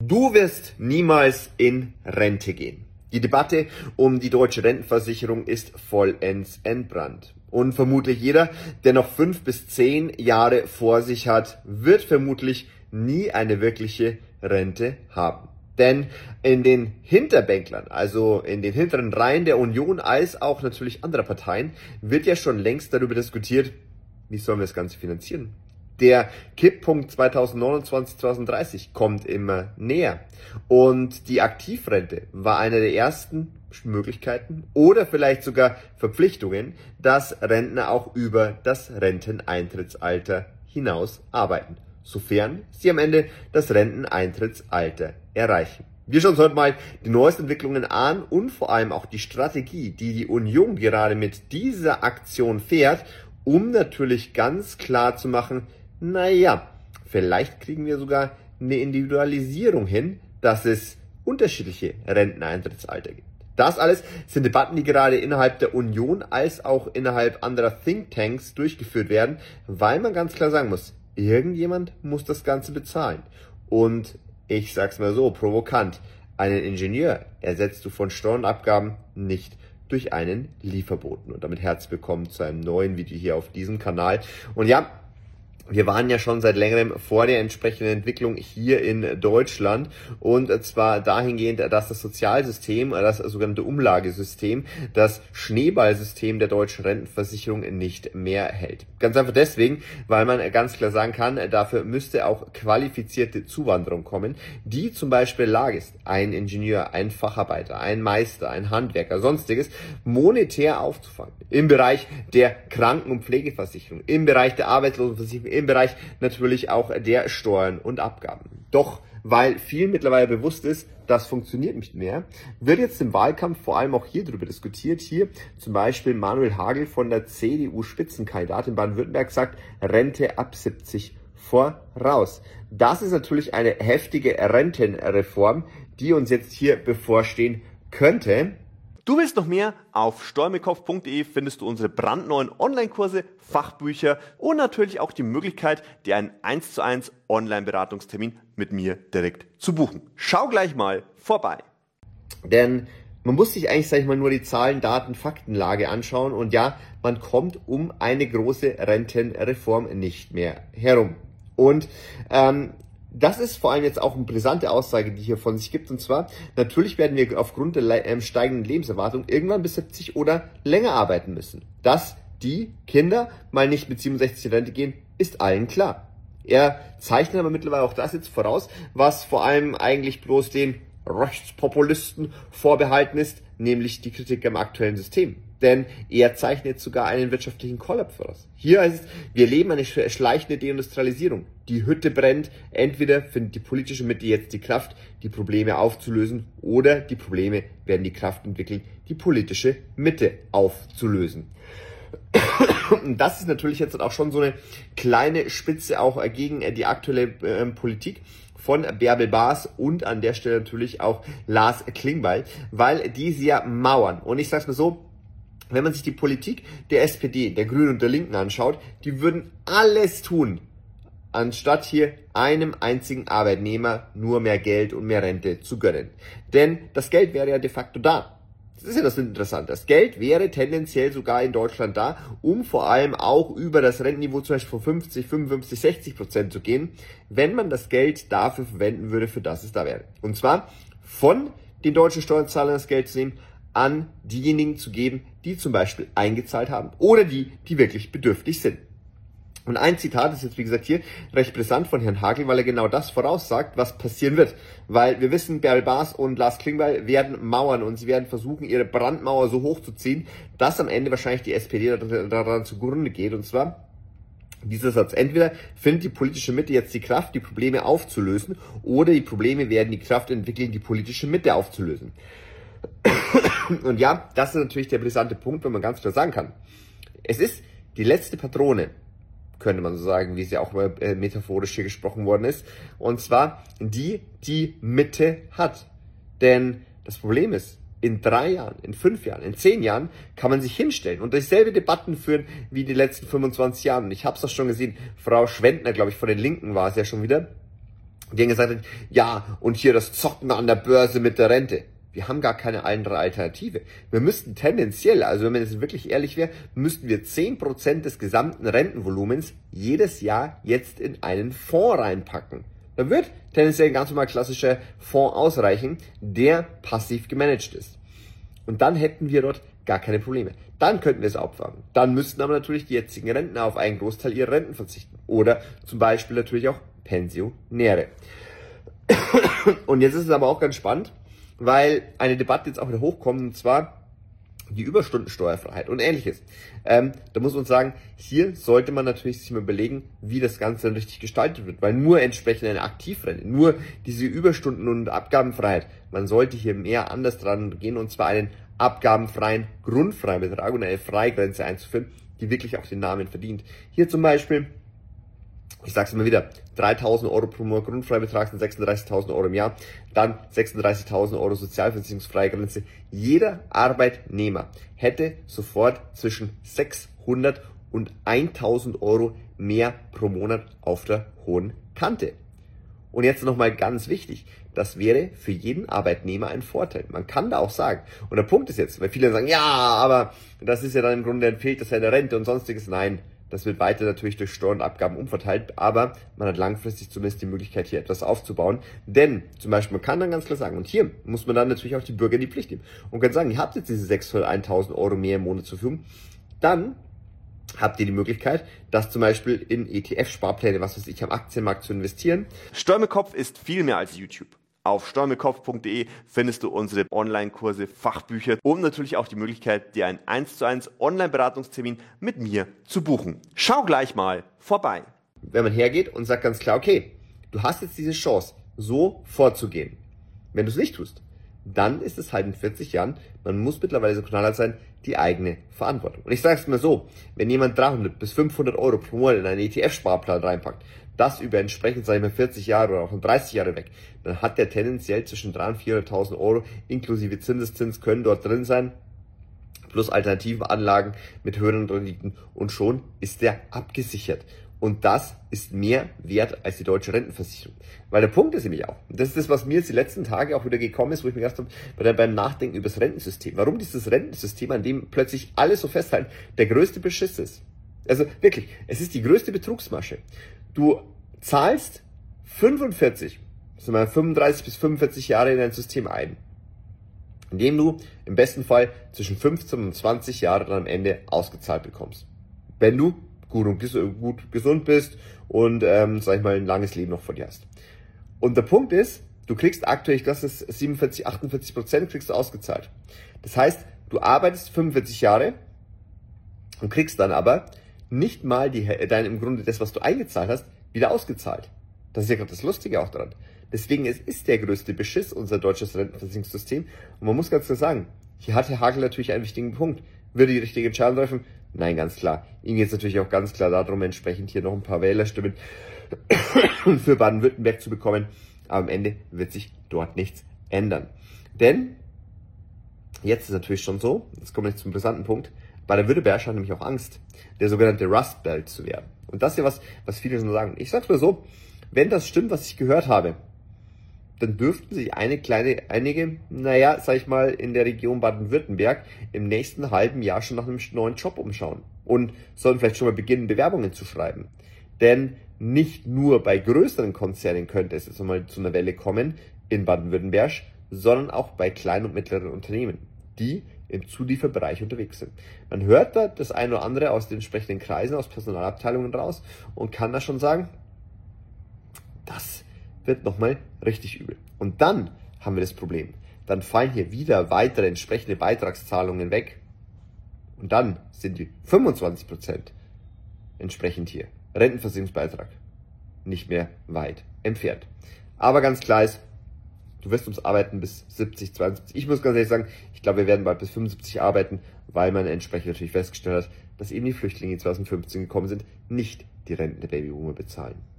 Du wirst niemals in Rente gehen. Die Debatte um die deutsche Rentenversicherung ist vollends entbrannt. Und vermutlich jeder, der noch 5 bis 10 Jahre vor sich hat, wird vermutlich nie eine wirkliche Rente haben. Denn in den Hinterbänklern, also in den hinteren Reihen der Union als auch natürlich anderer Parteien, wird ja schon längst darüber diskutiert, wie sollen wir das Ganze finanzieren. Der Kipppunkt 2029, 2030 kommt immer näher. Und die Aktivrente war eine der ersten Möglichkeiten oder vielleicht sogar Verpflichtungen, dass Rentner auch über das Renteneintrittsalter hinaus arbeiten, sofern sie am Ende das Renteneintrittsalter erreichen. Wir schauen uns heute mal die neuesten Entwicklungen an und vor allem auch die Strategie, die die Union gerade mit dieser Aktion fährt, um natürlich ganz klar zu machen, naja, vielleicht kriegen wir sogar eine Individualisierung hin, dass es unterschiedliche Renteneintrittsalter gibt. Das alles sind Debatten, die gerade innerhalb der Union als auch innerhalb anderer Thinktanks durchgeführt werden, weil man ganz klar sagen muss, irgendjemand muss das Ganze bezahlen. Und ich sag's mal so, provokant, einen Ingenieur ersetzt du von Steuern und Abgaben nicht durch einen Lieferboten. Und damit herzlich willkommen zu einem neuen Video hier auf diesem Kanal. Und ja, wir waren ja schon seit längerem vor der entsprechenden Entwicklung hier in Deutschland und zwar dahingehend, dass das Sozialsystem, das sogenannte Umlagesystem, das Schneeballsystem der deutschen Rentenversicherung nicht mehr hält. Ganz einfach deswegen, weil man ganz klar sagen kann, dafür müsste auch qualifizierte Zuwanderung kommen, die zum Beispiel in der Lage ist, ein Ingenieur, ein Facharbeiter, ein Meister, ein Handwerker, sonstiges monetär aufzufangen. Im Bereich der Kranken- und Pflegeversicherung, im Bereich der Arbeitslosenversicherung, im Bereich natürlich auch der Steuern und Abgaben. Doch weil vielen mittlerweile bewusst ist, das funktioniert nicht mehr, wird jetzt im Wahlkampf vor allem auch hier darüber diskutiert. Hier zum Beispiel Manuel Hagel von der CDU-Spitzenkandidat in Baden-Württemberg sagt, Rente ab 70 voraus. Das ist natürlich eine heftige Rentenreform, die uns jetzt hier bevorstehen könnte. Du willst noch mehr? Auf steuermitkopf.de findest du unsere brandneuen Online-Kurse, Fachbücher und natürlich auch die Möglichkeit, dir einen 1:1 Online-Beratungstermin mit mir direkt zu buchen. Schau gleich mal vorbei. Denn man muss sich eigentlich, sag ich mal, nur die Zahlen, Daten, Faktenlage anschauen und ja, man kommt um eine große Rentenreform nicht mehr herum. Und das ist vor allem jetzt auch eine brisante Aussage, die hier von sich gibt. Und zwar, natürlich werden wir aufgrund der steigenden Lebenserwartung irgendwann bis 70 oder länger arbeiten müssen. Dass die Kinder mal nicht mit 67 in Rente gehen, ist allen klar. Er zeichnet aber mittlerweile auch das jetzt voraus, was vor allem eigentlich bloß den Rechtspopulisten vorbehalten ist, nämlich die Kritik am aktuellen System. Denn er zeichnet sogar einen wirtschaftlichen Kollaps voraus. Hier heißt es, wir erleben eine schleichende Deindustrialisierung. Die Hütte brennt. Entweder findet die politische Mitte jetzt die Kraft, die Probleme aufzulösen, oder die Probleme werden die Kraft entwickeln, die politische Mitte aufzulösen. Und das ist natürlich jetzt auch schon so eine kleine Spitze auch gegen die aktuelle Politik von Bärbel Baas und an der Stelle natürlich auch Lars Klingbeil, weil die sehr mauern. Und ich sag's mal so, wenn man sich die Politik der SPD, der Grünen und der Linken anschaut, die würden alles tun, anstatt hier einem einzigen Arbeitnehmer nur mehr Geld und mehr Rente zu gönnen. Denn das Geld wäre ja de facto da. Das ist ja das Interessante. Das Geld wäre tendenziell sogar in Deutschland da, um vor allem auch über das Rentenniveau zum Beispiel von 50, 55, 60% zu gehen, wenn man das Geld dafür verwenden würde, für das es da wäre. Und zwar von den deutschen Steuerzahlern das Geld zu nehmen, an diejenigen zu geben, die zum Beispiel eingezahlt haben oder die wirklich bedürftig sind. Und ein Zitat ist jetzt, wie gesagt, hier recht brisant von Herrn Hagel, weil er genau das voraussagt, was passieren wird. Weil wir wissen, Bärbel Baas und Lars Klingbeil werden mauern und sie werden versuchen, ihre Brandmauer so hoch zu ziehen, dass am Ende wahrscheinlich die SPD daran zugrunde geht. Und zwar dieser Satz: Entweder findet die politische Mitte jetzt die Kraft, die Probleme aufzulösen, oder die Probleme werden die Kraft entwickeln, die politische Mitte aufzulösen. Und ja, das ist natürlich der brisante Punkt, wenn man ganz klar sagen kann. Es ist die letzte Patrone, könnte man so sagen, wie es ja auch metaphorisch hier gesprochen worden ist. Und zwar die Mitte hat. Denn das Problem ist, in 3 Jahren, in 5 Jahren, in 10 Jahren kann man sich hinstellen und dieselbe Debatten führen wie die letzten 25 Jahre. Und ich habe es doch schon gesehen, Frau Schwendner, glaube ich, von den Linken war es ja schon wieder, Die haben gesagt, ja, und hier das Zocken an der Börse mit der Rente. Wir haben gar keine andere Alternative. Wir müssten tendenziell, also wenn man jetzt wirklich ehrlich wäre, müssten wir 10% des gesamten Rentenvolumens jedes Jahr jetzt in einen Fonds reinpacken. Da wird tendenziell ein ganz normal klassischer Fonds ausreichen, der passiv gemanagt ist. Und dann hätten wir dort gar keine Probleme. Dann könnten wir es auffangen. Dann müssten aber natürlich die jetzigen Rentner auf einen Großteil ihrer Renten verzichten. Oder zum Beispiel natürlich auch Pensionäre. Und jetzt ist es aber auch ganz spannend, weil eine Debatte jetzt auch wieder hochkommt, und zwar die Überstundensteuerfreiheit und Ähnliches. Da muss man sagen, hier sollte man natürlich sich mal überlegen, wie das Ganze dann richtig gestaltet wird, weil nur entsprechend eine Aktivrente, nur diese Überstunden- und Abgabenfreiheit, man sollte hier mehr anders dran gehen, und zwar einen abgabenfreien Grundfreibetrag und eine Freigrenze einzuführen, die wirklich auch den Namen verdient. Hier zum Beispiel, ich sage es immer wieder, 3.000 Euro pro Monat Grundfreibetrag sind 36.000 Euro im Jahr, dann 36.000 Euro Sozialversicherungsfreigrenze. Jeder Arbeitnehmer hätte sofort zwischen 600 und 1.000 Euro mehr pro Monat auf der hohen Kante. Und jetzt nochmal ganz wichtig, das wäre für jeden Arbeitnehmer ein Vorteil. Man kann da auch sagen, und der Punkt ist jetzt, weil viele sagen, ja, aber das ist ja dann im Grunde entfehlt das ja eine Rente und sonstiges. Nein, das wird weiter natürlich durch Steuern und Abgaben umverteilt, aber man hat langfristig zumindest die Möglichkeit, hier etwas aufzubauen. Denn zum Beispiel, man kann dann ganz klar sagen, und hier muss man dann natürlich auch die Bürger in die Pflicht nehmen und kann sagen, ihr habt jetzt diese 600, 1.000 Euro mehr im Monat zur Verfügung, dann habt ihr die Möglichkeit, das zum Beispiel in ETF-Sparpläne, was weiß ich, am Aktienmarkt zu investieren. Steuer mit Kopf ist viel mehr als YouTube. Auf steuermitkopf.de findest du unsere Online-Kurse, Fachbücher und natürlich auch die Möglichkeit, dir einen 1:1 Online-Beratungstermin mit mir zu buchen. Schau gleich mal vorbei. Wenn man hergeht und sagt ganz klar, okay, du hast jetzt diese Chance, so vorzugehen. Wenn du es nicht tust, dann ist es halt in 40 Jahren, man muss mittlerweile so knallhart sein, die eigene Verantwortung. Und ich sage es mal so, wenn jemand 300 bis 500 Euro pro Monat in einen ETF-Sparplan reinpackt, das über entsprechend, sage ich mal, 40 Jahre oder auch 30 Jahre weg, dann hat der tendenziell zwischen 300.000 und 400.000 Euro inklusive Zinseszins können dort drin sein, plus alternative Anlagen mit höheren Renditen, und schon ist der abgesichert. Und das ist mehr wert als die deutsche Rentenversicherung. Weil der Punkt ist nämlich auch, und das ist das, was mir jetzt die letzten Tage auch wieder gekommen ist, wo ich mir gedacht habe, beim Nachdenken über das Rentensystem, warum dieses Rentensystem, an dem plötzlich alle so festhalten, der größte Beschiss ist. Also wirklich, es ist die größte Betrugsmasche. Du zahlst 35 bis 45 Jahre in ein System ein, indem du im besten Fall zwischen 15 und 20 Jahre dann am Ende ausgezahlt bekommst. Wenn du gut gesund bist und, sag ich mal, ein langes Leben noch vor dir hast. Und der Punkt ist, du kriegst aktuell, ich glaube, das ist 47, 48% kriegst du ausgezahlt. Das heißt, du arbeitest 45 Jahre und kriegst dann aber nicht mal im Grunde das, was du eingezahlt hast, wieder ausgezahlt. Das ist ja gerade das Lustige auch dran. Deswegen, es ist der größte Beschiss, unser deutsches Rentenversicherungssystem. Und man muss ganz klar sagen, hier hat Herr Hagel natürlich einen wichtigen Punkt. Würde die richtige Entscheidung treffen? Nein, ganz klar. Ihm geht es natürlich auch ganz klar darum, entsprechend hier noch ein paar Wählerstimmen für Baden-Württemberg zu bekommen. Aber am Ende wird sich dort nichts ändern. Denn jetzt ist natürlich schon so, jetzt kommen wir zum brisanten Punkt, Baden-Württemberg hat nämlich auch Angst, der sogenannte Rust Belt zu werden. Und das ist ja was viele schon sagen. Ich sag's mal so, wenn das stimmt, was ich gehört habe, dann dürften sich einige, sag ich mal, in der Region Baden-Württemberg im nächsten halben Jahr schon nach einem neuen Job umschauen und sollen vielleicht schon mal beginnen, Bewerbungen zu schreiben. Denn nicht nur bei größeren Konzernen könnte es jetzt nochmal zu einer Welle kommen in Baden-Württemberg, sondern auch bei kleinen und mittleren Unternehmen, die im Zulieferbereich unterwegs sind. Man hört da das eine oder andere aus den entsprechenden Kreisen, aus Personalabteilungen raus und kann da schon sagen, das wird nochmal richtig übel. Und dann haben wir das Problem. Dann fallen hier wieder weitere entsprechende Beitragszahlungen weg. Und dann sind die 25% entsprechend hier Rentenversicherungsbeitrag nicht mehr weit entfernt. Aber ganz klar ist, du wirst ums Arbeiten bis 70, 72. Ich muss ganz ehrlich sagen, ich glaube, wir werden bald bis 75 arbeiten, weil man entsprechend natürlich festgestellt hat, dass eben die Flüchtlinge, die 2015 gekommen sind, nicht die Renten der Babyboomer bezahlen.